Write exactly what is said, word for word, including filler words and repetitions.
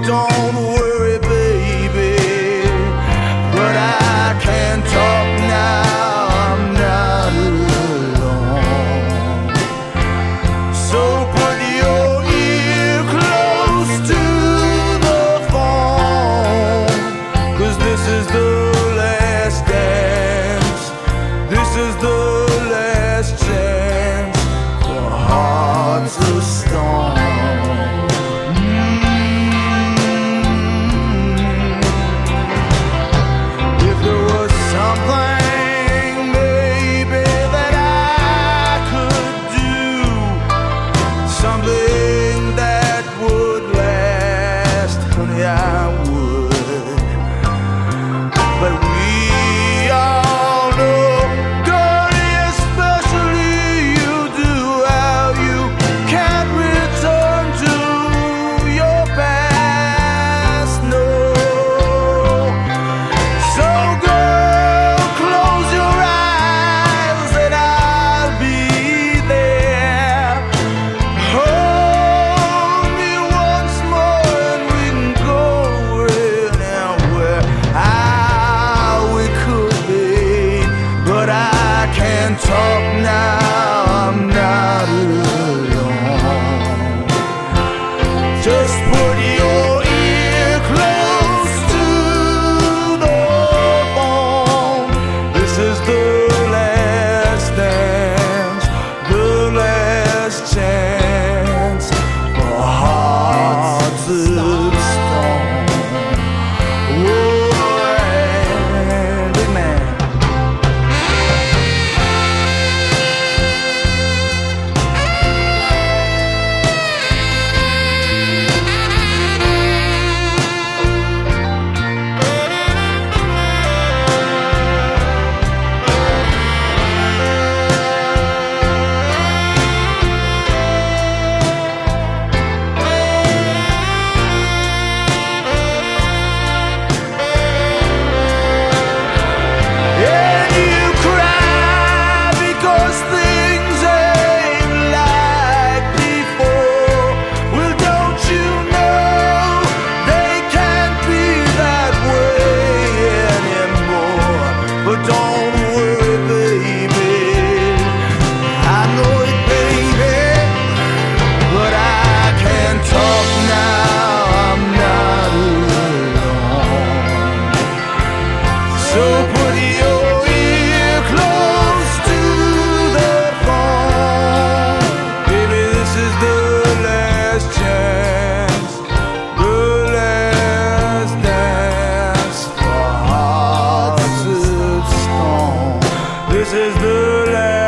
don't worry, baby. But I can talk now, I'm not alone. So put your ear close to the phone, 'cause this is the last dance. This is the last chance for hearts of stone. Talk now, I'm not alone. Just put your ear close to the phone. This is the last dance, the last chance for hearts of stone. Oh, big man. So put your ear close to the phone. Baby, this is the last chance, the last dance for hearts of stone. This is the last